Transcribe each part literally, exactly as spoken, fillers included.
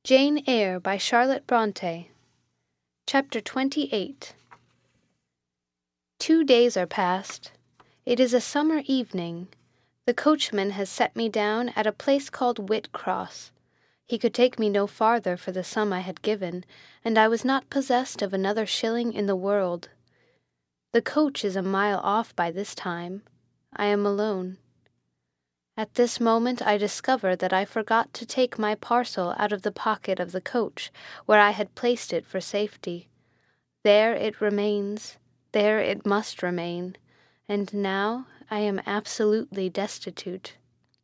Jane Eyre by Charlotte Bronte. Chapter twenty-eight. Two days are past. It is a summer evening. The coachman has set me down at a place called Whitcross. He could take me no farther for the sum I had given, and I was not possessed of another shilling in the world. The coach is a mile off by this time. I am alone. At this moment I discover that I forgot to take my parcel out of the pocket of the coach, where I had placed it for safety. There it remains, there it must remain, and now I am absolutely destitute.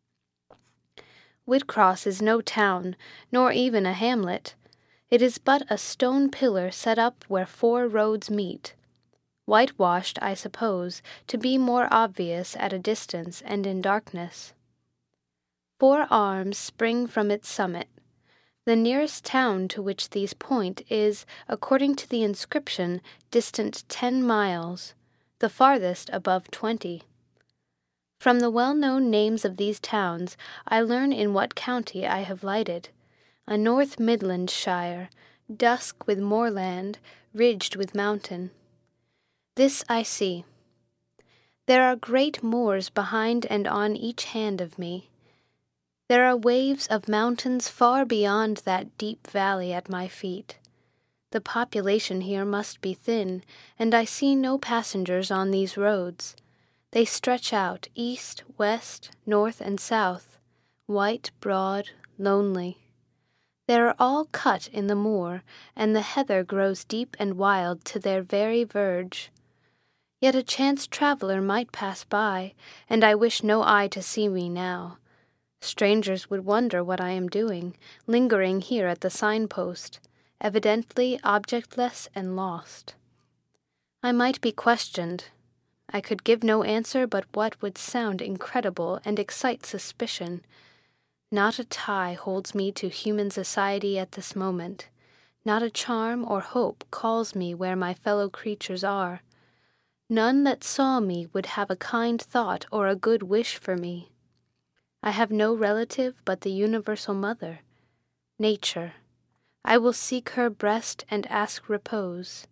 Whitcross is no town, nor even a hamlet. It is but a stone pillar set up where four roads meet. Whitewashed, I suppose, to be more obvious at a distance and in darkness. Four arms spring from its summit. The nearest town to which these point is, according to the inscription, distant ten miles, the farthest above twenty. From the well-known names of these towns, I learn in what county I have lighted, a North Midland shire, dusk with moorland, ridged with mountain. This I see. There are great moors behind and on each hand of me. There are waves of mountains far beyond that deep valley at my feet. The population here must be thin, and I see no passengers on these roads. They stretch out east, west, north, and south, white, broad, lonely. They are all cut in the moor, and the heather grows deep and wild to their very verge. Yet a chance traveller might pass by, and I wish no eye to see me now. Strangers would wonder what I am doing, lingering here at the signpost, evidently objectless and lost. I might be questioned. I could give no answer but what would sound incredible and excite suspicion. Not a tie holds me to human society at this moment. Not a charm or hope calls me where my fellow creatures are. None that saw me would have a kind thought or a good wish for me. I have no relative but the universal mother, Nature. I will seek her breast and ask repose.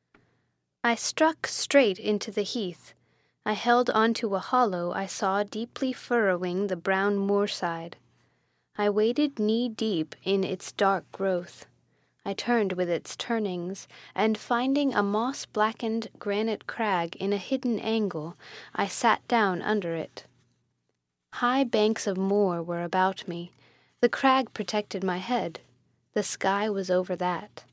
I struck straight into the heath. I held on to a hollow I saw deeply furrowing the brown moorside. I waded knee-deep in its dark growth. I turned with its turnings, and finding a moss-blackened granite crag in a hidden angle, I sat down under it. High banks of moor were about me. The crag protected my head. The sky was over that.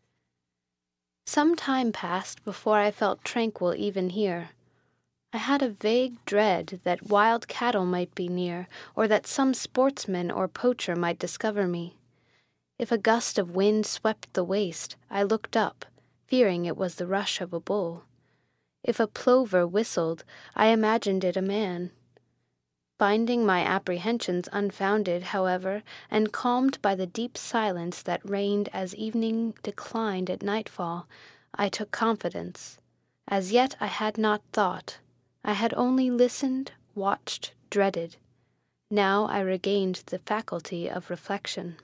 Some time passed before I felt tranquil even here. I had a vague dread that wild cattle might be near, or that some sportsman or poacher might discover me. If a gust of wind swept the waste, I looked up, fearing it was the rush of a bull. If a plover whistled, I imagined it a man. Finding my apprehensions unfounded, however, and calmed by the deep silence that reigned as evening declined at nightfall, I took confidence. As yet I had not thought. I had only listened, watched, dreaded. Now I regained the faculty of reflection.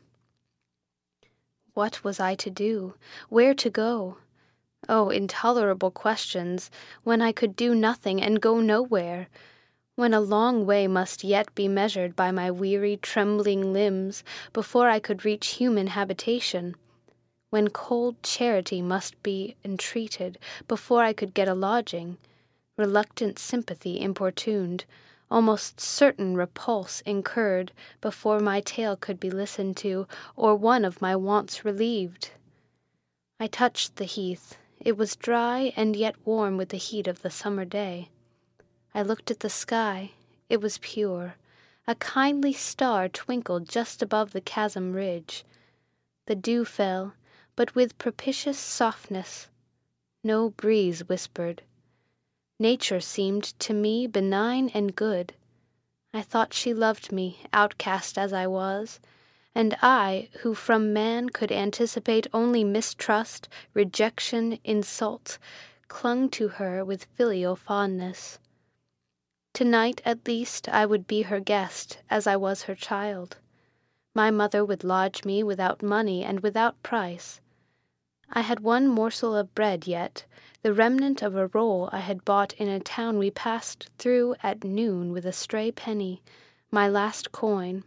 What was I to do? Where to go? Oh, intolerable questions, when I could do nothing and go nowhere, when a long way must yet be measured by my weary, trembling limbs before I could reach human habitation, when cold charity must be entreated before I could get a lodging, reluctant sympathy importuned, almost certain repulse incurred before my tale could be listened to, or one of my wants relieved. I touched the heath. It was dry and yet warm with the heat of the summer day. I looked at the sky. It was pure. A kindly star twinkled just above the chasm ridge. The dew fell, but with propitious softness. No breeze whispered. Nature seemed to me benign and good. I thought she loved me, outcast as I was, and I, who from man could anticipate only mistrust, rejection, insult, clung to her with filial fondness. Tonight, at least, I would be her guest, as I was her child. My mother would lodge me without money and without price. I had one morsel of bread yet, the remnant of a roll I had bought in a town we passed through at noon with a stray penny, my last coin.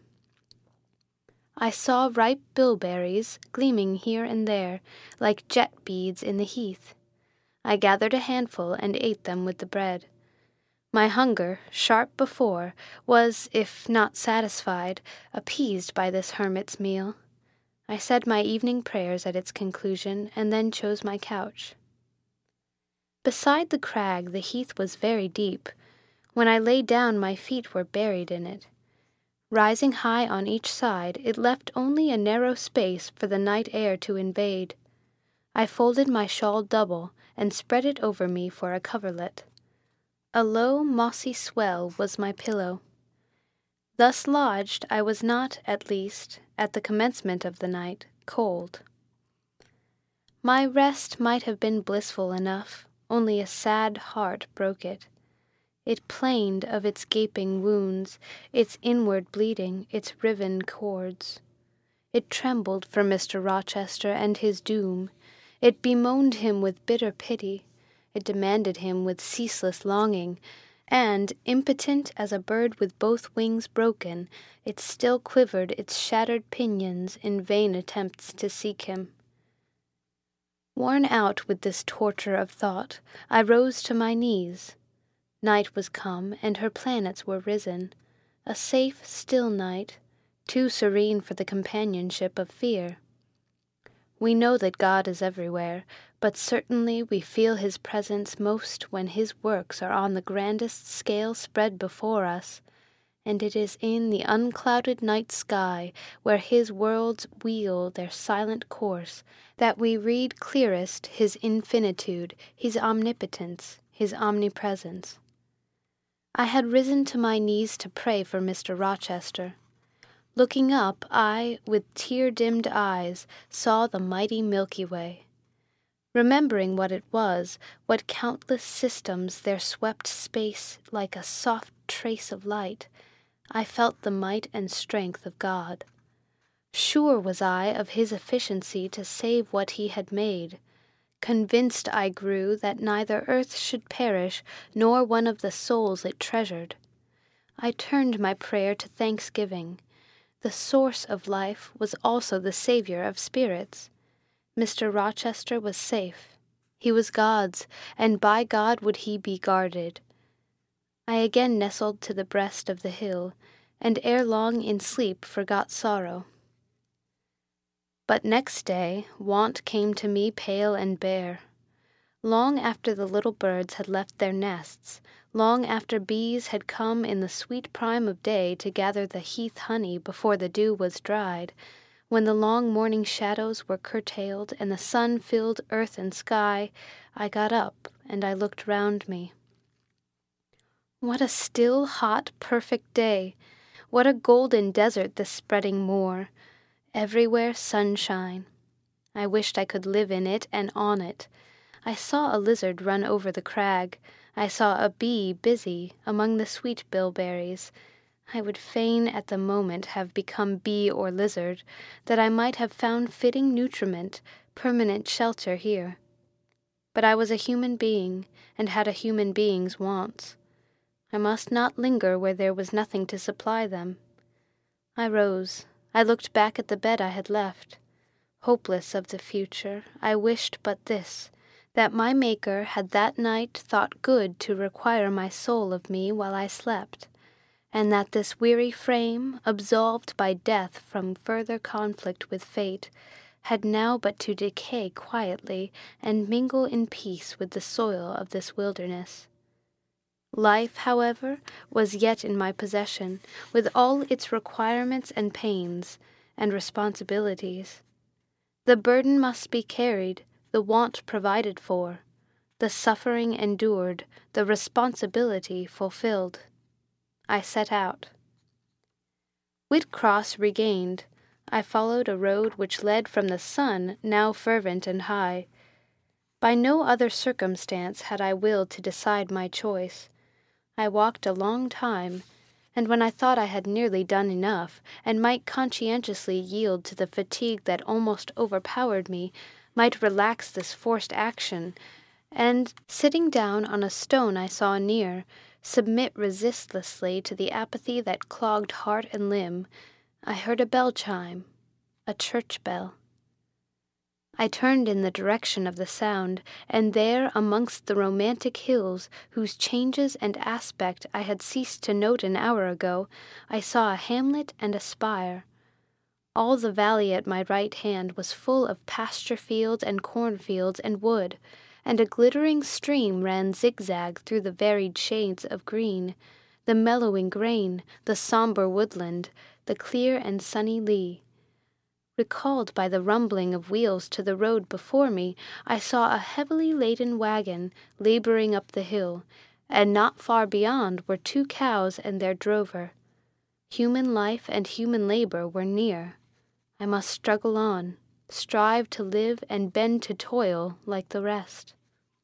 I saw ripe bilberries gleaming here and there, like jet beads in the heath. I gathered a handful and ate them with the bread. My hunger, sharp before, was, if not satisfied, appeased by this hermit's meal. I said my evening prayers at its conclusion, and then chose my couch. Beside the crag the heath was very deep. When I lay down my feet were buried in it. Rising high on each side, it left only a narrow space for the night air to invade. I folded my shawl double, and spread it over me for a coverlet. A low, mossy swell was my pillow. Thus lodged, I was not, at least, at the commencement of the night, cold. My rest might have been blissful enough, only a sad heart broke it. It plained of its gaping wounds, its inward bleeding, its riven cords. It trembled for Mister Rochester and his doom. It bemoaned him with bitter pity. It demanded him with ceaseless longing, and, impotent as a bird with both wings broken, it still quivered its shattered pinions in vain attempts to seek him. Worn out with this torture of thought, I rose to my knees. Night was come, and her planets were risen, a safe, still night, too serene for the companionship of fear. We know that God is everywhere, but certainly we feel his presence most when his works are on the grandest scale spread before us, and it is in the unclouded night sky, where his worlds wheel their silent course, that we read clearest his infinitude, his omnipotence, his omnipresence. I had risen to my knees to pray for Mister Rochester. Looking up, I, with tear-dimmed eyes, saw the mighty Milky Way. Remembering what it was, what countless systems there swept space like a soft trace of light, I felt the might and strength of God. Sure was I of his efficiency to save what he had made. Convinced I grew that neither earth should perish, nor one of the souls it treasured. I turned my prayer to thanksgiving. The source of life was also the Savior of spirits. Mister Rochester was safe. He was God's, and by God would he be guarded. I again nestled to the breast of the hill, and ere long in sleep forgot sorrow. But next day want came to me pale and bare. Long after the little birds had left their nests, long after bees had come in the sweet prime of day to gather the heath honey before the dew was dried, when the long morning shadows were curtailed and the sun filled earth and sky, I got up and I looked round me. What a still, hot, perfect day! What a golden desert this spreading moor! Everywhere sunshine. I wished I could live in it and on it. I saw a lizard run over the crag. I saw a bee busy among the sweet bilberries. I would fain at the moment have become bee or lizard, that I might have found fitting nutriment, permanent shelter here. But I was a human being, and had a human being's wants. I must not linger where there was nothing to supply them. I rose. I looked back at the bed I had left. Hopeless of the future, I wished but this, that my Maker had that night thought good to require my soul of me while I slept, and that this weary frame, absolved by death from further conflict with fate, had now but to decay quietly and mingle in peace with the soil of this wilderness. Life, however, was yet in my possession, with all its requirements and pains, and responsibilities. The burden must be carried, the want provided for, the suffering endured, the responsibility fulfilled. I set out. Whitcross regained, I followed a road which led from the sun, now fervent and high. By no other circumstance had I willed to decide my choice. I walked a long time, and when I thought I had nearly done enough, and might conscientiously yield to the fatigue that almost overpowered me, might relax this forced action, and, sitting down on a stone I saw near, submit resistlessly to the apathy that clogged heart and limb, I heard a bell chime, a church bell. I turned in the direction of the sound, and there, amongst the romantic hills, whose changes and aspect I had ceased to note an hour ago, I saw a hamlet and a spire. All the valley at my right hand was full of pasture fields and cornfields and wood, and a glittering stream ran zigzag through the varied shades of green, the mellowing grain, the sombre woodland, the clear and sunny lea. Recalled by the rumbling of wheels to the road before me, I saw a heavily laden wagon laboring up the hill, and not far beyond were two cows and their drover. Human life and human labor were near. I must struggle on, strive to live and bend to toil like the rest.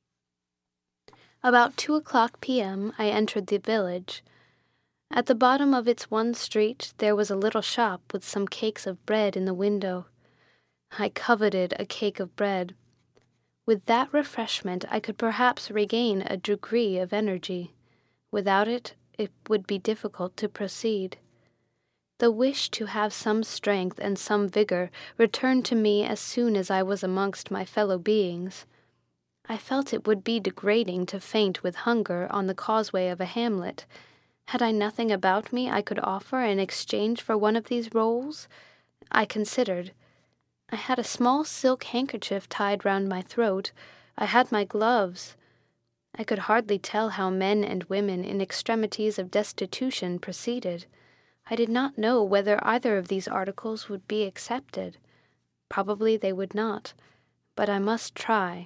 About two o'clock p m I entered the village. At the bottom of its one street there was a little shop with some cakes of bread in the window. I coveted a cake of bread. With that refreshment I could perhaps regain a degree of energy. Without it, it would be difficult to proceed. The wish to have some strength and some vigor returned to me as soon as I was amongst my fellow beings. I felt it would be degrading to faint with hunger on the causeway of a hamlet. Had I nothing about me I could offer in exchange for one of these rolls? I considered. I had a small silk handkerchief tied round my throat. I had my gloves. I could hardly tell how men and women in extremities of destitution proceeded. I did not know whether either of these articles would be accepted. Probably they would not, but I must try.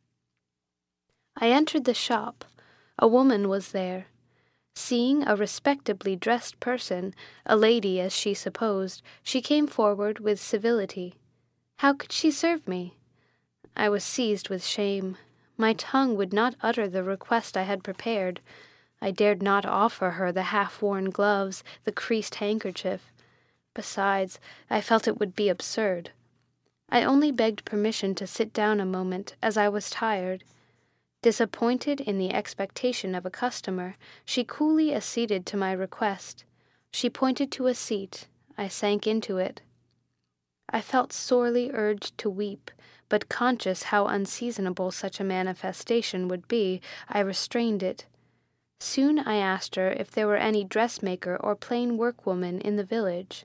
I entered the shop. A woman was there. Seeing a respectably dressed person, a lady as she supposed, she came forward with civility. How could she serve me? I was seized with shame. My tongue would not utter the request I had prepared. I dared not offer her the half-worn gloves, the creased handkerchief. Besides, I felt it would be absurd. I only begged permission to sit down a moment, as I was tired. Disappointed in the expectation of a customer, she coolly acceded to my request. She pointed to a seat. I sank into it. I felt sorely urged to weep, but conscious how unseasonable such a manifestation would be, I restrained it. Soon I asked her if there were any dressmaker or plain workwoman in the village.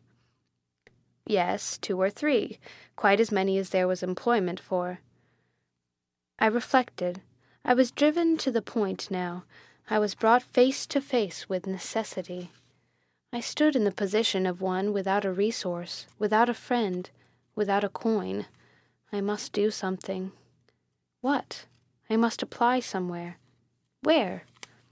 Yes, two or three, quite as many as there was employment for. I reflected. I was driven to the point now. I was brought face to face with necessity. I stood in the position of one without a resource, without a friend, without a coin. I must do something. What? I must apply somewhere. Where?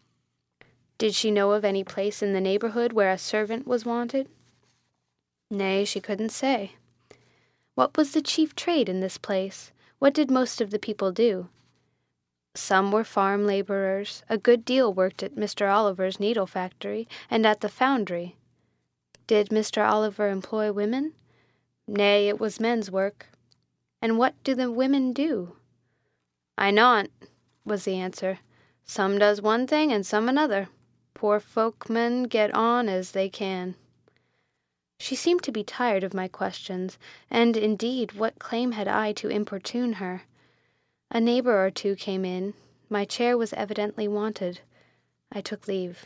Did she know of any place in the neighborhood where a servant was wanted? Nay, she couldn't say. What was the chief trade in this place? What did most of the people do? Some were farm laborers. A good deal worked at Mister Oliver's needle factory and at the foundry. Did Mister Oliver employ women? Nay, it was men's work. And what do the women do? I not, was the answer. Some does one thing and some another. Poor folkmen get on as they can. She seemed to be tired of my questions, and indeed what claim had I to importune her? A neighbor or two came in. My chair was evidently wanted. I took leave.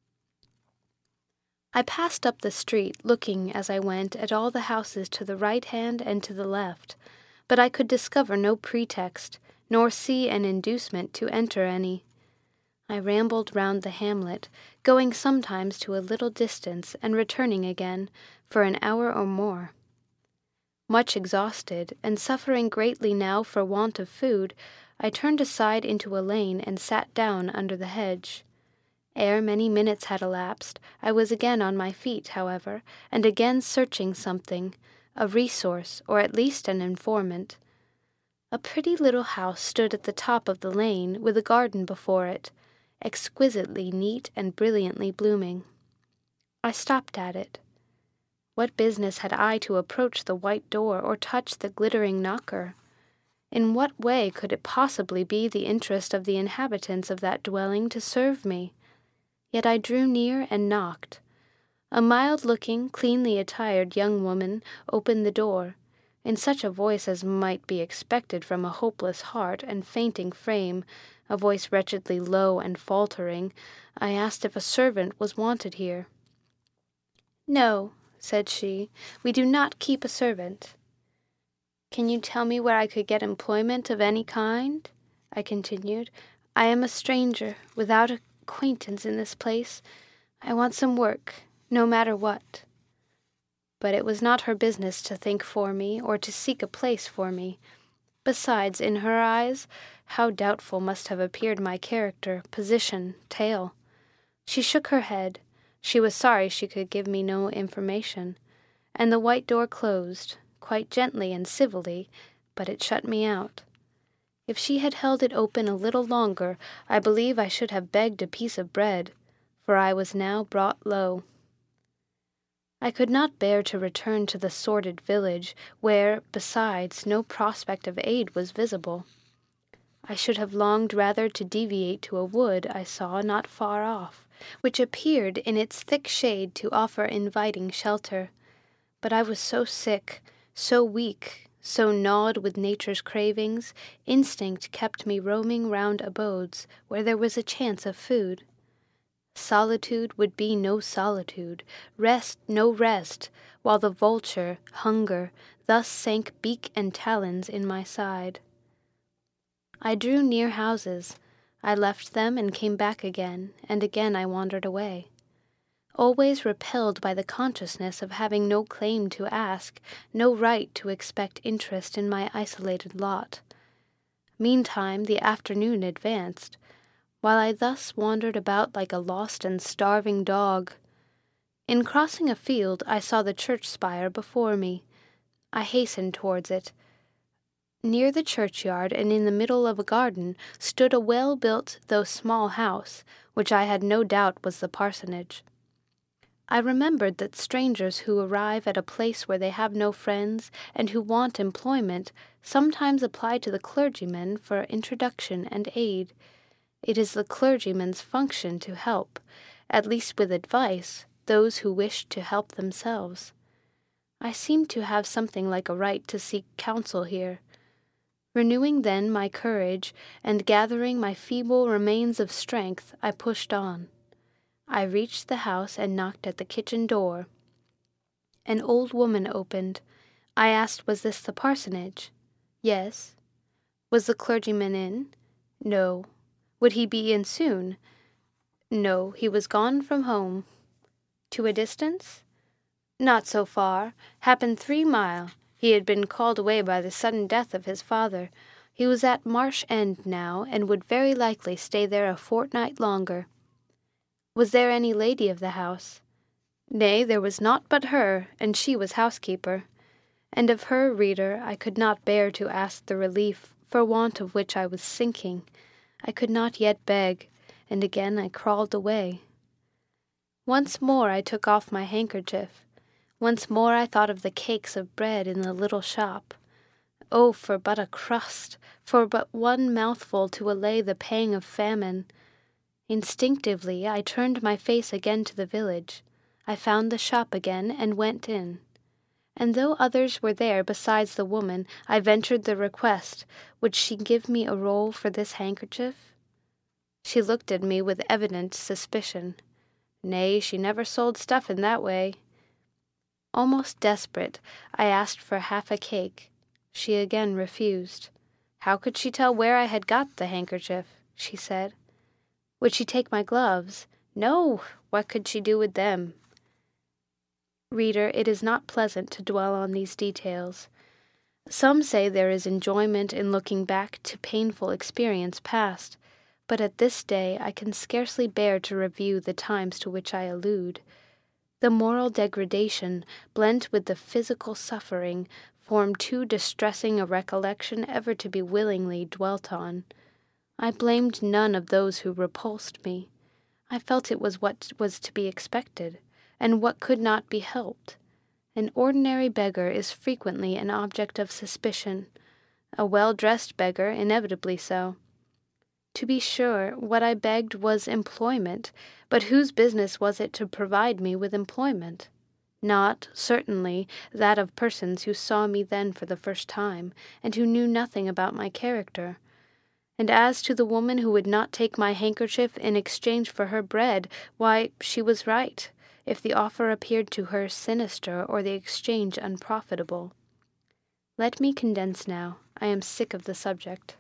I passed up the street, looking as I went at all the houses to the right hand and to the left, but I could discover no pretext, nor see an inducement to enter any. I rambled round the hamlet, going sometimes to a little distance and returning again, for an hour or more. Much exhausted, and suffering greatly now for want of food, I turned aside into a lane and sat down under the hedge. Ere many minutes had elapsed, I was again on my feet, however, and again searching something, a resource, or at least an informant. A pretty little house stood at the top of the lane, with a garden before it, exquisitely neat and brilliantly blooming. I stopped at it. What business had I to approach the white door or touch the glittering knocker? In what way could it possibly be the interest of the inhabitants of that dwelling to serve me? Yet I drew near and knocked. A mild-looking, cleanly attired young woman opened the door. In such a voice as might be expected from a hopeless heart and fainting frame, a voice wretchedly low and faltering, I asked if a servant was wanted here. "No," said she, "we do not keep a servant." "Can you tell me where I could get employment of any kind?" I continued. "I am a stranger, without acquaintance in this place. I want some work, no matter what." But it was not her business to think for me or to seek a place for me. Besides, in her eyes, how doubtful must have appeared my character, position, tale. She shook her head. She was sorry she could give me no information, and the white door closed, quite gently and civilly, but it shut me out. If she had held it open a little longer, I believe I should have begged a piece of bread, for I was now brought low. I could not bear to return to the sordid village, where, besides, no prospect of aid was visible. I should have longed rather to deviate to a wood I saw not far off, which appeared in its thick shade to offer inviting shelter. But I was so sick, so weak, so gnawed with nature's cravings, instinct kept me roaming round abodes where there was a chance of food. Solitude would be no solitude, rest no rest, while the vulture, hunger, thus sank beak and talons in my side. I drew near houses. I left them and came back again, and again I wandered away, always repelled by the consciousness of having no claim to ask, no right to expect interest in my isolated lot. Meantime the afternoon advanced, while I thus wandered about like a lost and starving dog. In crossing a field I saw the church spire before me. I hastened towards it. Near the churchyard and in the middle of a garden stood a well-built though small house, which I had no doubt was the parsonage. I remembered that strangers who arrive at a place where they have no friends and who want employment sometimes apply to the clergyman for introduction and aid. It is the clergyman's function to help, at least with advice, those who wish to help themselves. I seemed to have something like a right to seek counsel here. Renewing then my courage, and gathering my feeble remains of strength, I pushed on. I reached the house and knocked at the kitchen door. An old woman opened. I asked, was this the parsonage? Yes. Was the clergyman in? No. Would he be in soon? No, he was gone from home. To a distance? Not so far. Happened three mile. He had been called away by the sudden death of his father. He was at Marsh End now, and would very likely stay there a fortnight longer. Was there any lady of the house? Nay, there was naught but her, and she was housekeeper. And of her, reader, I could not bear to ask the relief, for want of which I was sinking. I could not yet beg, and again I crawled away. Once more I took off my handkerchief. Once more I thought of the cakes of bread in the little shop. Oh, for but a crust, for but one mouthful to allay the pang of famine. Instinctively I turned my face again to the village. I found the shop again and went in. And though others were there besides the woman, I ventured the request, would she give me a roll for this handkerchief? She looked at me with evident suspicion. Nay, she never sold stuff in that way. Almost desperate, I asked for half a cake. She again refused. How could she tell where I had got the handkerchief? She said. Would she take my gloves? No, what could she do with them? Reader, it is not pleasant to dwell on these details. Some say there is enjoyment in looking back to painful experience past, but at this day I can scarcely bear to review the times to which I allude. The moral degradation, blent with the physical suffering, form too distressing a recollection ever to be willingly dwelt on. I blamed none of those who repulsed me. I felt it was what was to be expected, and what could not be helped. An ordinary beggar is frequently an object of suspicion, a well-dressed beggar inevitably so. To be sure, what I begged was employment, but whose business was it to provide me with employment? Not, certainly, that of persons who saw me then for the first time, and who knew nothing about my character. And as to the woman who would not take my handkerchief in exchange for her bread, why, she was right, if the offer appeared to her sinister or the exchange unprofitable. Let me condense now. I am sick of the subject.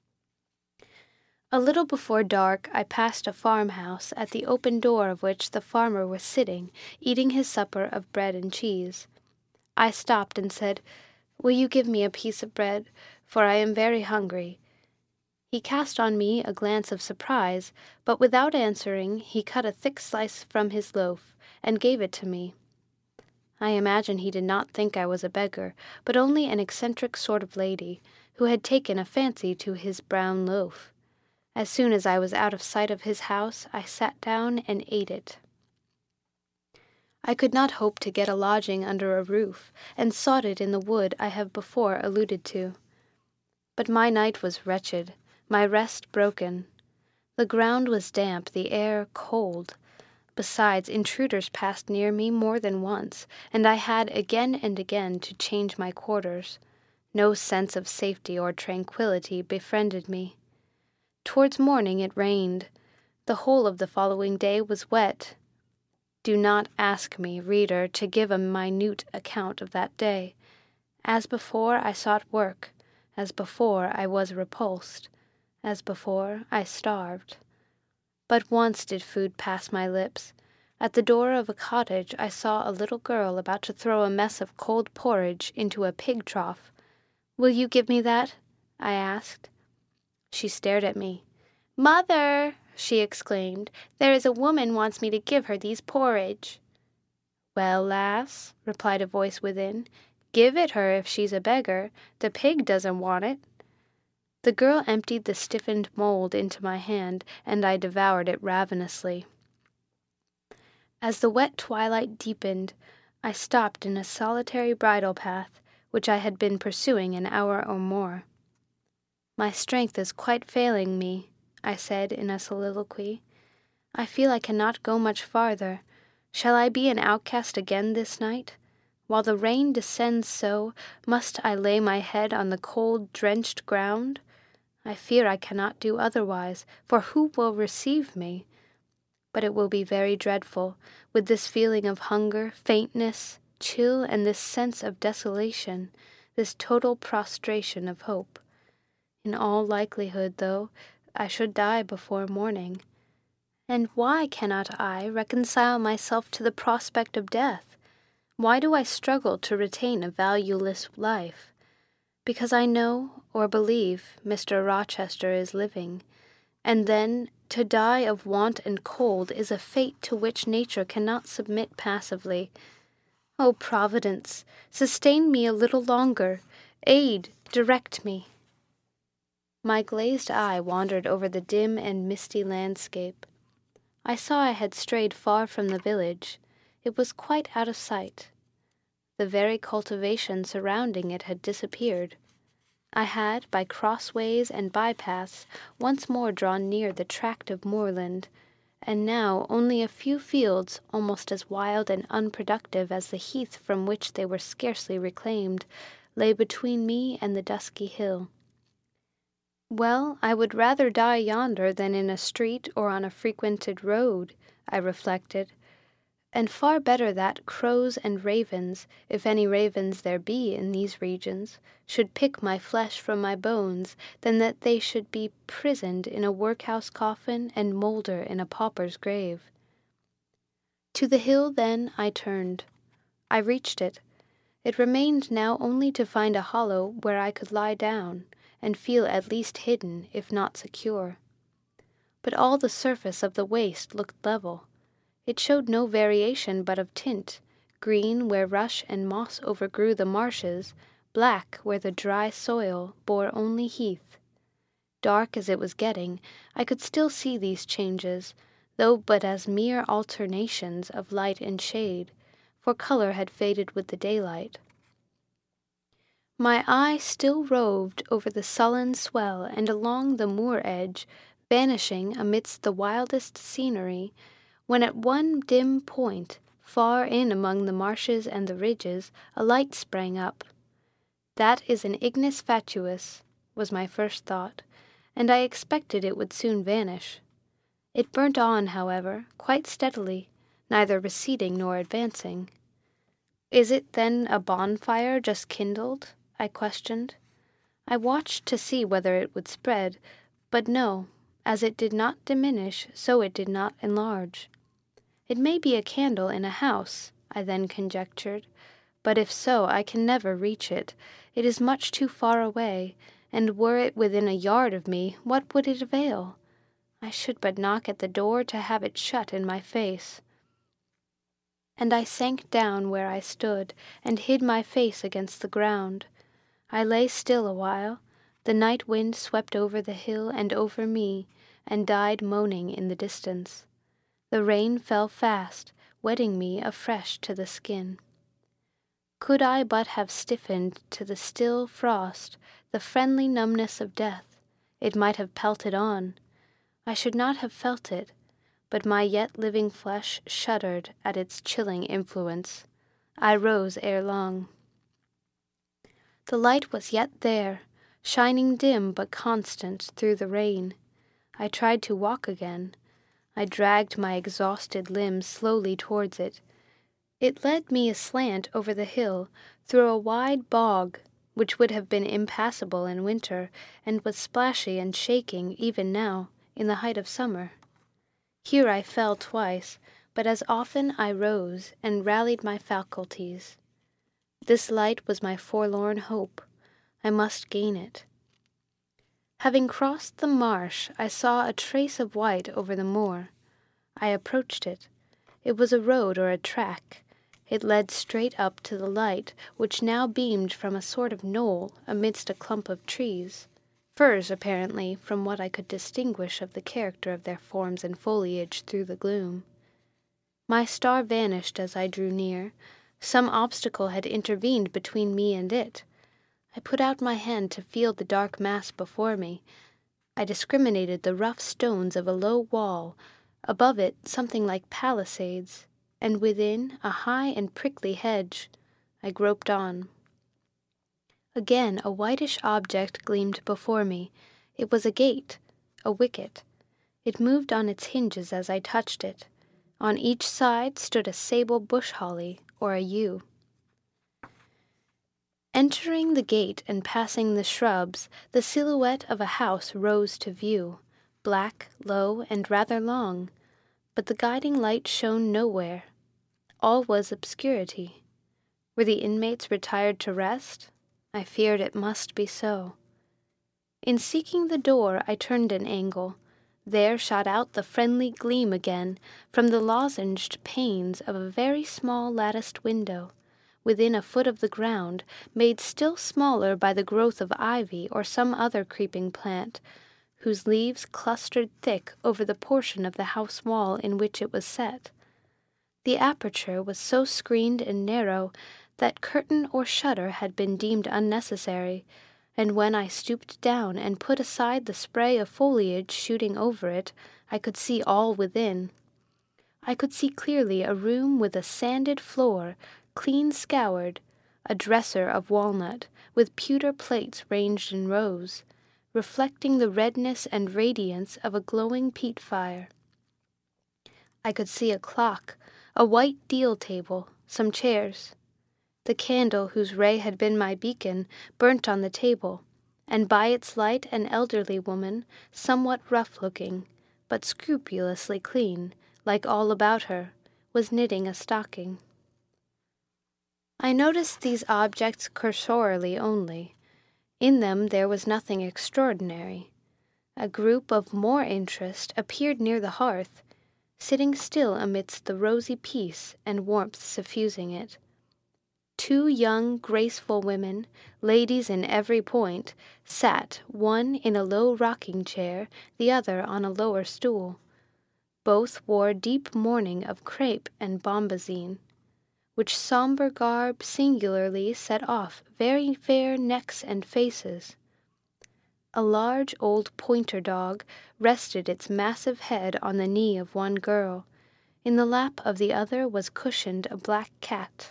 A little before dark I passed a farmhouse, at the open door of which the farmer was sitting, eating his supper of bread and cheese. I stopped and said, "Will you give me a piece of bread, for I am very hungry?" He cast on me a glance of surprise, but without answering he cut a thick slice from his loaf, and gave it to me. I imagine he did not think I was a beggar, but only an eccentric sort of lady, who had taken a fancy to his brown loaf. As soon as I was out of sight of his house, I sat down and ate it. I could not hope to get a lodging under a roof, and sought it in the wood I have before alluded to. But my night was wretched, my rest broken. The ground was damp, the air cold. Besides, intruders passed near me more than once, and I had again and again to change my quarters. No sense of safety or tranquillity befriended me. Towards morning it rained. The whole of the following day was wet. Do not ask me, reader, to give a minute account of that day. As before, I sought work. As before, I was repulsed. As before, I starved. But once did food pass my lips. At the door of a cottage I saw a little girl about to throw a mess of cold porridge into a pig trough. "Will you give me that?" I asked. She stared at me. "Mother," she exclaimed, "there is a woman wants me to give her these porridge." "Well, lass," replied a voice within, "give it her if she's a beggar. The pig doesn't want it." The girl emptied the stiffened mould into my hand, and I devoured it ravenously. As the wet twilight deepened, I stopped in a solitary bridle path, which I had been pursuing an hour or more. "My strength is quite failing me," I said in a soliloquy. "I feel I cannot go much farther. Shall I be an outcast again this night? While the rain descends so, must I lay my head on the cold, drenched ground? I fear I cannot do otherwise, for who will receive me? But it will be very dreadful, with this feeling of hunger, faintness, chill, and this sense of desolation, this total prostration of hope. In all likelihood, though, I should die before morning. And why cannot I reconcile myself to the prospect of death? Why do I struggle to retain a valueless life? Because I know, or believe, Mister Rochester is living, and then to die of want and cold is a fate to which nature cannot submit passively. O Providence, sustain me a little longer, aid, direct me. My glazed eye wandered over the dim and misty landscape. I saw I had strayed far from the village. It was quite out of sight. The very cultivation surrounding it had disappeared. I had, by crossways and bypaths, once more drawn near the tract of moorland, and now only a few fields, almost as wild and unproductive as the heath from which they were scarcely reclaimed, lay between me and the dusky hill. Well, I would rather die yonder than in a street or on a frequented road, I reflected, and far better that crows and ravens, if any ravens there be in these regions, should pick my flesh from my bones than that they should be prisoned in a workhouse coffin and moulder in a pauper's grave. To the hill, then, I turned. I reached it. It remained now only to find a hollow where I could lie down, and feel at least hidden, if not secure. But all the surface of the waste looked level. It showed no variation but of tint, green where rush and moss overgrew the marshes, black where the dry soil bore only heath. Dark as it was getting, I could still see these changes, though but as mere alternations of light and shade, for color had faded with the daylight. My eye still roved over the sullen swell and along the moor edge, vanishing amidst the wildest scenery, when at one dim point, far in among the marshes and the ridges, a light sprang up. That is an ignis fatuus, was my first thought, and I expected it would soon vanish. It burnt on, however, quite steadily, neither receding nor advancing. Is it then a bonfire just kindled? I questioned. I watched to see whether it would spread, but no, as it did not diminish, so it did not enlarge. It may be a candle in a house, I then conjectured, but if so, I can never reach it. It is much too far away, and were it within a yard of me, what would it avail? I should but knock at the door to have it shut in my face. And I sank down where I stood, and hid my face against the ground. I lay still a while. The night wind swept over the hill and over me, and died moaning in the distance. The rain fell fast, wetting me afresh to the skin. Could I but have stiffened to the still frost, the friendly numbness of death, it might have pelted on. I should not have felt it, but my yet living flesh shuddered at its chilling influence. I rose ere long. The light was yet there, shining dim but constant through the rain. I tried to walk again. I dragged my exhausted limbs slowly towards it. It led me aslant over the hill, through a wide bog, which would have been impassable in winter, and was splashy and shaking even now, in the height of summer. Here I fell twice, but as often I rose and rallied my faculties. This light was my forlorn hope. I must gain it. Having crossed the marsh, I saw a trace of white over the moor. I approached it. It was a road or a track. It led straight up to the light, which now beamed from a sort of knoll amidst a clump of trees. Firs, apparently, from what I could distinguish of the character of their forms and foliage through the gloom. My star vanished as I drew near. Some obstacle had intervened between me and it. I put out my hand to feel the dark mass before me. I discriminated the rough stones of a low wall, above it something like palisades, and within a high and prickly hedge. I groped on. Again a whitish object gleamed before me. It was a gate, a wicket. It moved on its hinges as I touched it. On each side stood a sable bush holly, or a yew. Entering the gate and passing the shrubs, the silhouette of a house rose to view, black, low, and rather long, but the guiding light shone nowhere. All was obscurity. Were the inmates retired to rest? I feared it must be so. In seeking the door, I turned an angle. There shot out the friendly gleam again from the lozenged panes of a very small latticed window, within a foot of the ground, made still smaller by the growth of ivy or some other creeping plant, whose leaves clustered thick over the portion of the house wall in which it was set. The aperture was so screened and narrow that curtain or shutter had been deemed unnecessary, and when I stooped down and put aside the spray of foliage shooting over it, I could see all within. I could see clearly a room with a sanded floor, clean scoured, a dresser of walnut, with pewter plates ranged in rows, reflecting the redness and radiance of a glowing peat fire. I could see a clock, a white deal table, some chairs. The candle whose ray had been my beacon burnt on the table, and by its light an elderly woman, somewhat rough-looking, but scrupulously clean, like all about her, was knitting a stocking. I noticed these objects cursorily only. In them there was nothing extraordinary. A group of more interest appeared near the hearth, sitting still amidst the rosy peace and warmth suffusing it. Two young, graceful women, ladies in every point, sat, one in a low rocking chair, the other on a lower stool. Both wore deep mourning of crape and bombazine, which sombre garb singularly set off very fair necks and faces. A large old pointer dog rested its massive head on the knee of one girl. In the lap of the other was cushioned a black cat.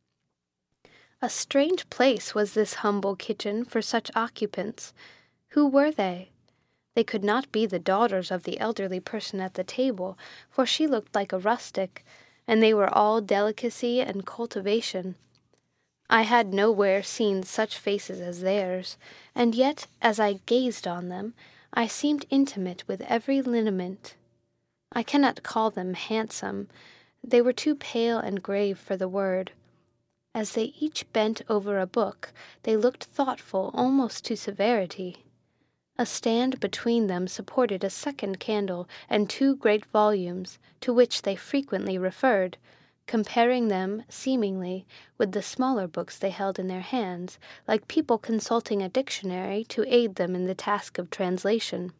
A strange place was this humble kitchen for such occupants. Who were they? They could not be the daughters of the elderly person at the table, for she looked like a rustic, and they were all delicacy and cultivation. I had nowhere seen such faces as theirs, and yet, as I gazed on them, I seemed intimate with every lineament. I cannot call them handsome. They were too pale and grave for the word. As they each bent over a book, they looked thoughtful almost to severity. A stand between them supported a second candle and two great volumes, to which they frequently referred, comparing them, seemingly, with the smaller books they held in their hands, like people consulting a dictionary to aid them in the task of translation.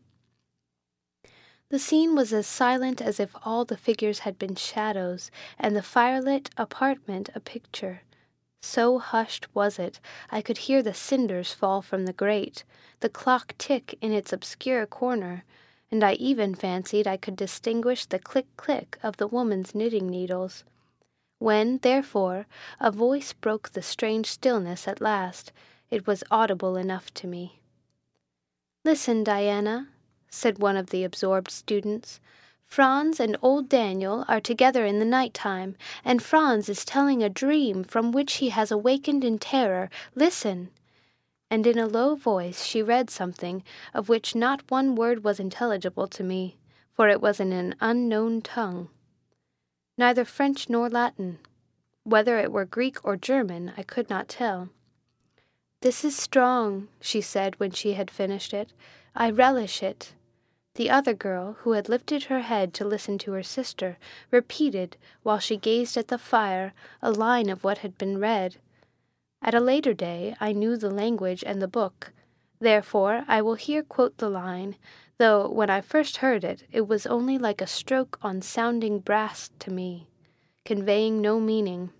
The scene was as silent as if all the figures had been shadows, and the firelit apartment a picture. So hushed was it, I could hear the cinders fall from the grate, the clock tick in its obscure corner, and I even fancied I could distinguish the click-click of the woman's knitting needles. When, therefore, a voice broke the strange stillness at last, it was audible enough to me. "Listen, Diana," said one of the absorbed students. "Franz and old Daniel are together in the night-time, and Franz is telling a dream from which he has awakened in terror. Listen!" And in a low voice she read something of which not one word was intelligible to me, for it was in an unknown tongue. Neither French nor Latin. Whether it were Greek or German, I could not tell. "This is strong," she said when she had finished it. "I relish it." The other girl, who had lifted her head to listen to her sister, repeated, while she gazed at the fire, a line of what had been read. At a later day I knew the language and the book. Therefore I will here quote the line, though when I first heard it, it was only like a stroke on sounding brass to me, conveying no meaning.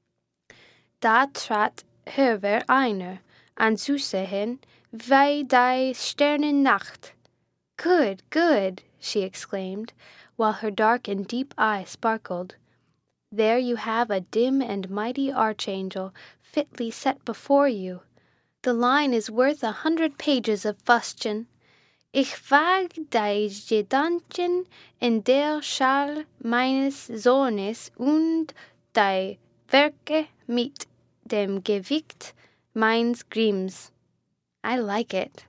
"Da trat höver einer anzusehen, wie die Sternennacht." "Good, good," she exclaimed, while her dark and deep eye sparkled. "There you have a dim and mighty archangel fitly set before you. The line is worth a hundred pages of fustian. Ich wag die Gedanken in der Schale meines Sohnes und die Werke mit dem Gewicht meines Grimms." I like it.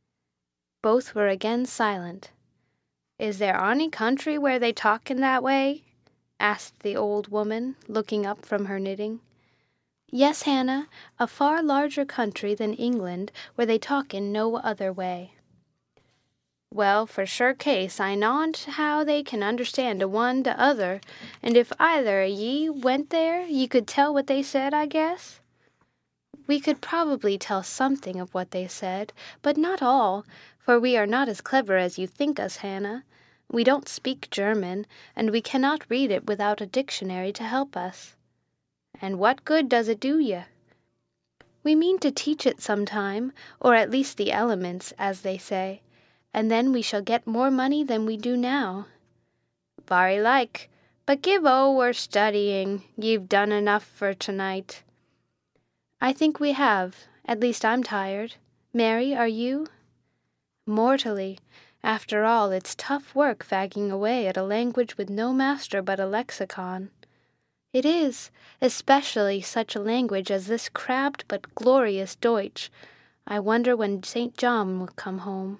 Both were again silent. "Is there any country where they talk in that way?" asked the old woman, looking up from her knitting. "Yes, Hannah, a far larger country than England, where they talk in no other way." "Well, for sure case, I knownt how they can understand a one to other, and if either o' ye went there, ye could tell what they said, I guess?" "We could probably tell something of what they said, but not all, for we are not as clever as you think us, Hannah. We don't speak German, and we cannot read it without a dictionary to help us." "And what good does it do ye?" "We mean to teach it some time, or at least the elements, as they say, and then we shall get more money than we do now." "Very like, but give o'er studying. Ye've done enough for tonight." "I think we have. At least I'm tired. Mary, are you?" "Mortally. After all, it's tough work fagging away at a language with no master but a lexicon." "It is, especially such a language as this crabbed but glorious Deutsch. I wonder when Saint John will come home."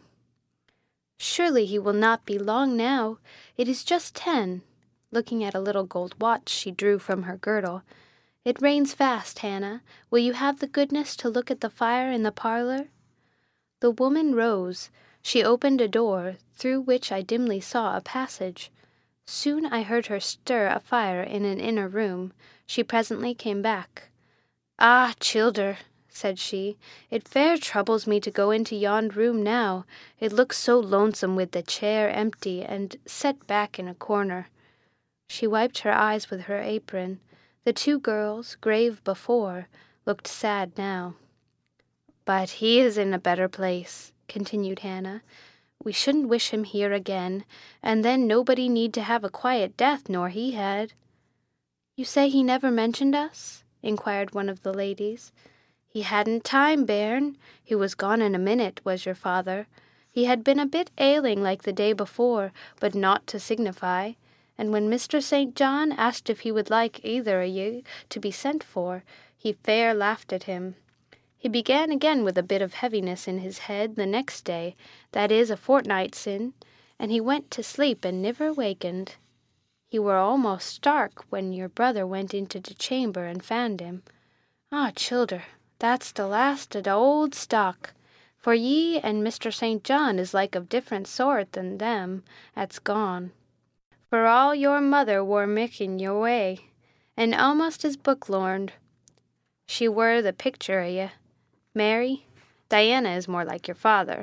"Surely he will not be long now. It is just ten," looking at a little gold watch she drew from her girdle. "It rains fast, Hannah. Will you have the goodness to look at the fire in the parlor?" The woman rose. She opened a door, through which I dimly saw a passage. Soon I heard her stir a fire in an inner room. She presently came back. "Ah, childer," said she. "It fair troubles me to go into yond room now. It looks so lonesome with the chair empty and set back in a corner." She wiped her eyes with her apron. The two girls, grave before, looked sad now. "But he is in a better place," continued Hannah. "We shouldn't wish him here again, and then nobody need to have a quiet death nor he had." "You say he never mentioned us?" inquired one of the ladies. "He hadn't time, bairn. He was gone in a minute, was your father. He had been a bit ailing like the day before, but naught to signify, and when Mister Saint John asked if he would like either o' ye to be sent for, he fair laughed at him. He began again with a bit of heaviness in his head the next day, that is a fortnight sin, and he went to sleep and niver wakened. He were almost stark when your brother went into the chamber and found him. Ah, childer, that's the last o' the old stock, for ye and Mister Saint John is like of different sort than them at's gone. For all your mother were mickin your way, and almost as book-lorned. She were the picture o' ye. Mary, Diana is more like your father."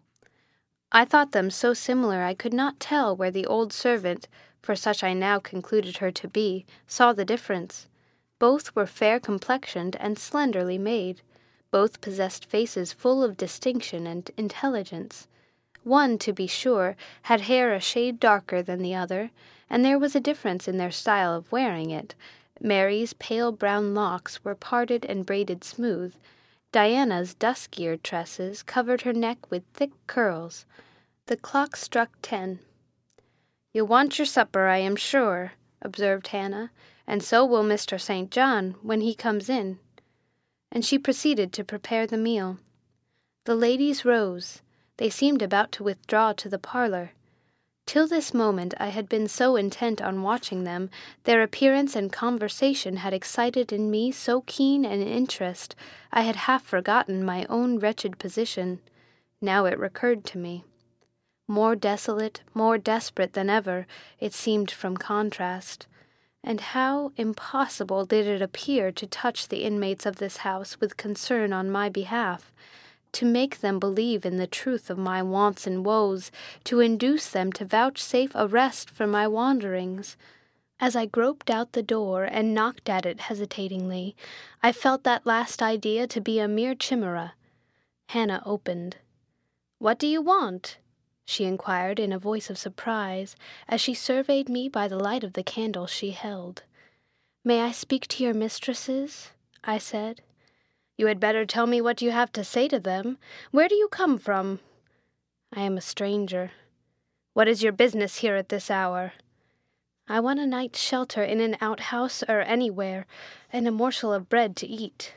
I thought them so similar I could not tell where the old servant, for such I now concluded her to be, saw the difference. Both were fair-complexioned and slenderly made. Both possessed faces full of distinction and intelligence. One, to be sure, had hair a shade darker than the other, and there was a difference in their style of wearing it. Mary's pale brown locks were parted and braided smooth. Diana's duskier tresses covered her neck with thick curls. The clock struck ten. "You'll want your supper, I am sure," observed Hannah, "and so will Mister Saint John when he comes in." And she proceeded to prepare the meal. The ladies rose. They seemed about to withdraw to the parlor. Till this moment I had been so intent on watching them, their appearance and conversation had excited in me so keen an interest, I had half forgotten my own wretched position. Now it recurred to me. More desolate, more desperate than ever, it seemed from contrast. And how impossible did it appear to touch the inmates of this house with concern on my behalf, to make them believe in the truth of my wants and woes, to induce them to vouchsafe a rest for my wanderings. As I groped out the door and knocked at it hesitatingly, I felt that last idea to be a mere chimera. Hannah opened. "What do you want?" she inquired in a voice of surprise, as she surveyed me by the light of the candle she held. "May I speak to your mistresses?" I said. "You had better tell me what you have to say to them. Where do you come from?" "I am a stranger." "What is your business here at this hour?" "I want a night's shelter in an outhouse or anywhere, and a morsel of bread to eat."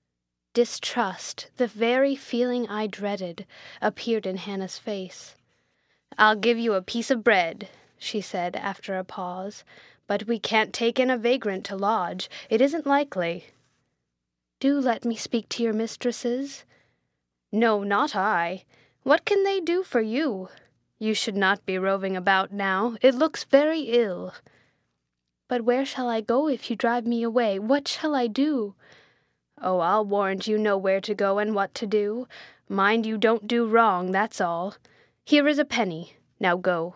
Distrust, the very feeling I dreaded, appeared in Hannah's face. "I'll give you a piece of bread," she said after a pause, "but we can't take in a vagrant to lodge. It isn't likely." "Do let me speak to your mistresses." "No, not I. What can they do for you? You should not be roving about now. It looks very ill." "But where shall I go if you drive me away? What shall I do?" "Oh, I'll warrant you know where to go and what to do. Mind you don't do wrong, that's all. Here is a penny. Now go."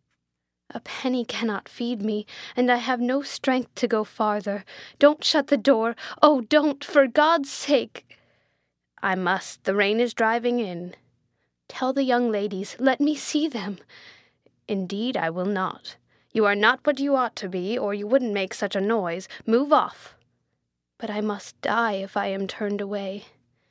"A penny cannot feed me, and I have no strength to go farther. Don't shut the door. Oh, don't, for God's sake." "I must. The rain is driving in." "Tell the young ladies. Let me see them." "Indeed, I will not. You are not what you ought to be, or you wouldn't make such a noise. Move off." "But I must die if I am turned away."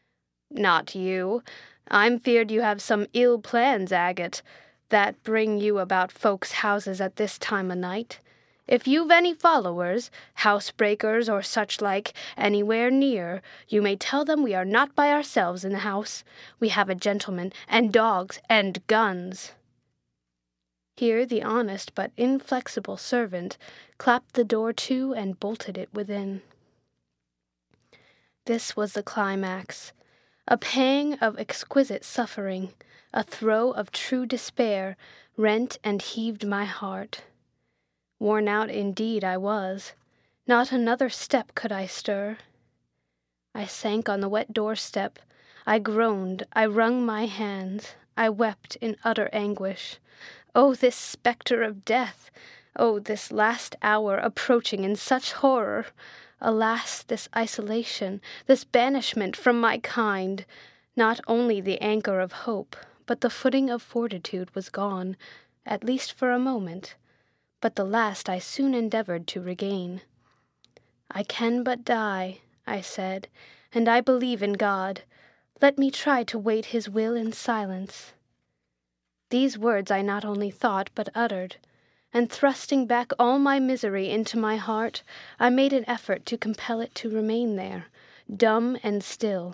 "Not you. I'm feared you have some ill plans, Agate, that bring you about folks' houses at this time o' night. If you've any followers, housebreakers or such like, anywhere near, you may tell them we are not by ourselves in the house. We have a gentleman, and dogs, and guns." Here the honest but inflexible servant clapped the door to and bolted it within. This was the climax. A pang of exquisite suffering, a throe of true despair, rent and heaved my heart. Worn out indeed I was. Not another step could I stir. I sank on the wet doorstep. I groaned. I wrung my hands. I wept in utter anguish. Oh, this spectre of death! Oh, this last hour approaching in such horror! Alas, this isolation, this banishment from my kind! Not only the anchor of hope, but the footing of fortitude was gone, at least for a moment. But the last I soon endeavored to regain. I can but die, I said, and I believe in God. Let me try to wait his will in silence. These words I not only thought but uttered, and thrusting back all my misery into my heart, I made an effort to compel it to remain there, dumb and still.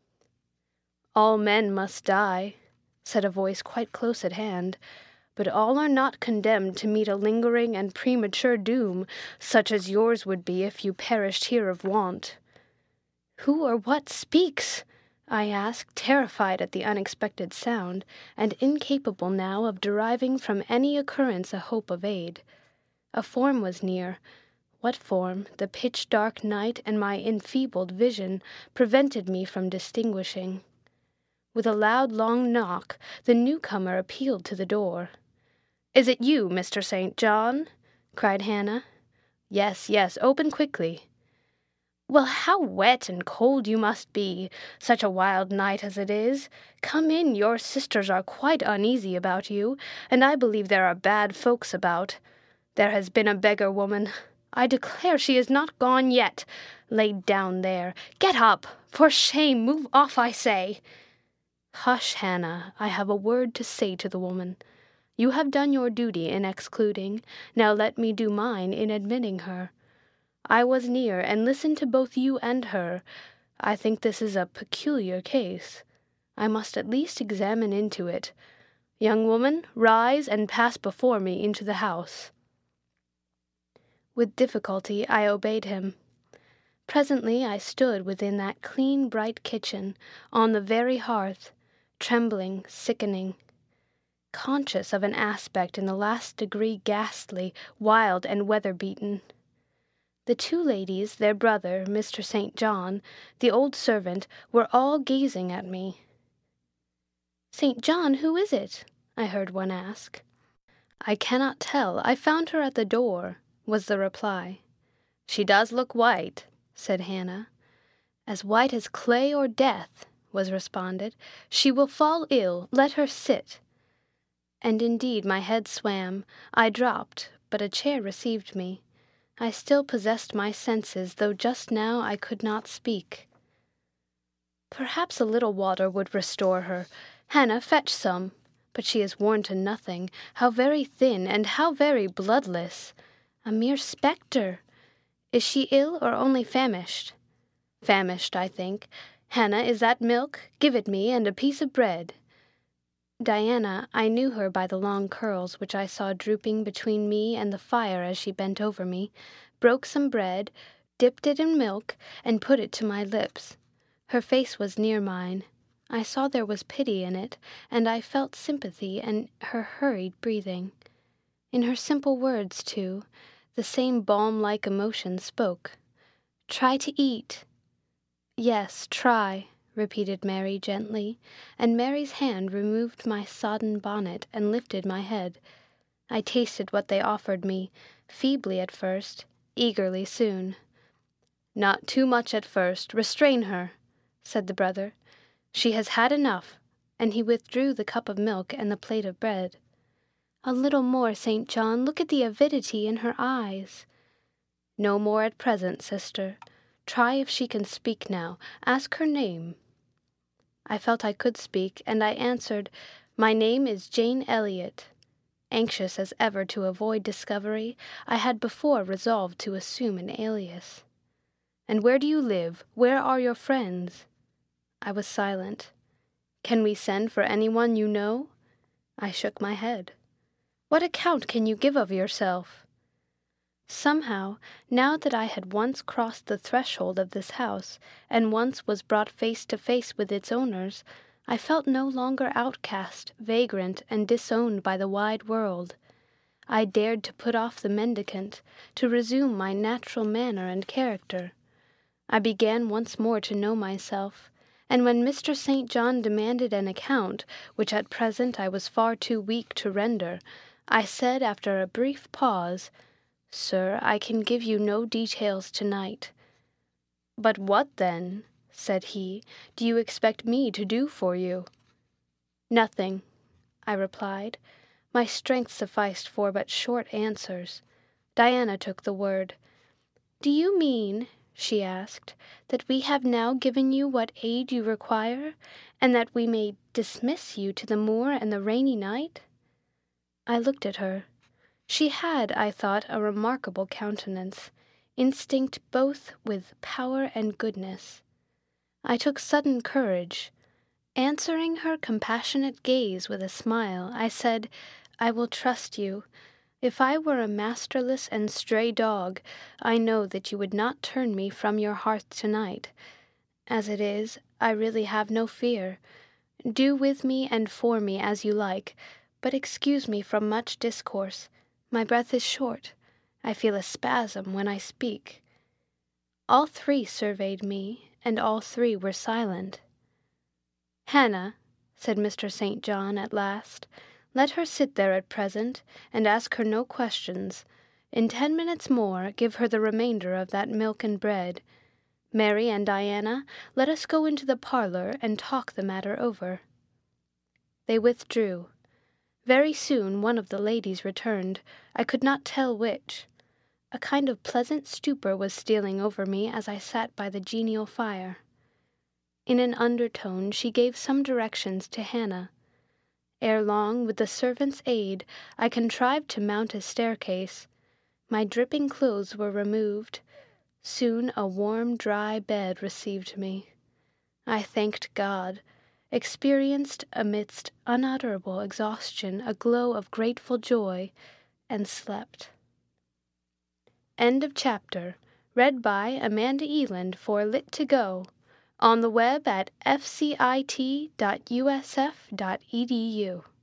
All men must die, said a voice quite close at hand, but all are not condemned to meet a lingering and premature doom, such as yours would be if you perished here of want. Who or what speaks? I asked, terrified at the unexpected sound, and incapable now of deriving from any occurrence a hope of aid. A form was near. What form, the pitch-dark night and my enfeebled vision prevented me from distinguishing. With a loud, long knock, the newcomer appealed to the door. "Is it you, Mister Saint John?" cried Hannah. "Yes, yes, open quickly." "Well, how wet and cold you must be, such a wild night as it is. Come in, your sisters are quite uneasy about you, and I believe there are bad folks about. There has been a beggar woman. I declare she is not gone yet. Laid down there. Get up! For shame, move off, I say." "Hush, Hannah, I have a word to say to the woman. You have done your duty in excluding, now let me do mine in admitting her. I was near and listened to both you and her. I think this is a peculiar case. I must at least examine into it. Young woman, rise and pass before me into the house." With difficulty I obeyed him. Presently I stood within that clean, bright kitchen, on the very hearth, trembling, sickening, conscious of an aspect in the last degree ghastly, wild, and weather-beaten. The two ladies, their brother, Mister Saint John, the old servant, were all gazing at me. "Saint John, who is it?" I heard one ask. "I cannot tell. I found her at the door," was the reply. "She does look white," said Hannah. "As white as clay or death," was responded. "She will fall ill. Let her sit." And indeed my head swam. I dropped, but a chair received me. I still possessed my senses, though just now I could not speak. "Perhaps a little water would restore her. Hannah, fetch some. But she is worn to nothing. How very thin, and how very bloodless. A mere spectre. Is she ill or only famished?" "Famished, I think. Hannah, is that milk? Give it me, and a piece of bread." Diana, I knew her by the long curls which I saw drooping between me and the fire as she bent over me, broke some bread, dipped it in milk, and put it to my lips. Her face was near mine. I saw there was pity in it, and I felt sympathy in her hurried breathing. In her simple words, too, the same balm-like emotion spoke. "Try to eat." "Yes, try," repeated Mary gently, and Mary's hand removed my sodden bonnet and lifted my head. I tasted what they offered me, feebly at first, eagerly soon. "Not too much at first. Restrain her," said the brother. "She has had enough," and he withdrew the cup of milk and the plate of bread. "A little more, Saint John. Look at the avidity in her eyes." "No more at present, sister. Try if she can speak now. Ask her name." I felt I could speak, and I answered, "My name is Jane Elliot." Anxious as ever to avoid discovery, I had before resolved to assume an alias. "And where do you live? Where are your friends?" I was silent. "Can we send for anyone you know?" I shook my head. "What account can you give of yourself?" Somehow, now that I had once crossed the threshold of this house, and once was brought face to face with its owners, I felt no longer outcast, vagrant, and disowned by the wide world. I dared to put off the mendicant, to resume my natural manner and character. I began once more to know myself, and when Mister Saint John demanded an account, which at present I was far too weak to render, I said after a brief pause, "Sir, I can give you no details tonight." "But what, then," said he, "do you expect me to do for you?" "Nothing," I replied. My strength sufficed for but short answers. Diana took the word. "Do you mean," she asked, "that we have now given you what aid you require, and that we may dismiss you to the moor and the rainy night?" I looked at her. She had, I thought, a remarkable countenance, instinct both with power and goodness. I took sudden courage. Answering her compassionate gaze with a smile, I said, "I will trust you. If I were a masterless and stray dog, I know that you would not turn me from your hearth tonight. As it is, I really have no fear. Do with me and for me as you like, but excuse me from much discourse. My breath is short. I feel a spasm when I speak." All three surveyed me, and all three were silent. "Hannah," said Mister Saint John at last, "let her sit there at present, and ask her no questions. In ten minutes more give her the remainder of that milk and bread. Mary and Diana, let us go into the parlour and talk the matter over." They withdrew. Very soon one of the ladies returned, I could not tell which. A kind of pleasant stupor was stealing over me as I sat by the genial fire. In an undertone she gave some directions to Hannah. Ere long, with the servant's aid, I contrived to mount a staircase. My dripping clothes were removed. Soon a warm, dry bed received me. I thanked God, experienced amidst unutterable exhaustion a glow of grateful joy, and slept. End of chapter. Read by Amanda Eland for Lit to Go. On the web at f c i t dot u s f dot e d u.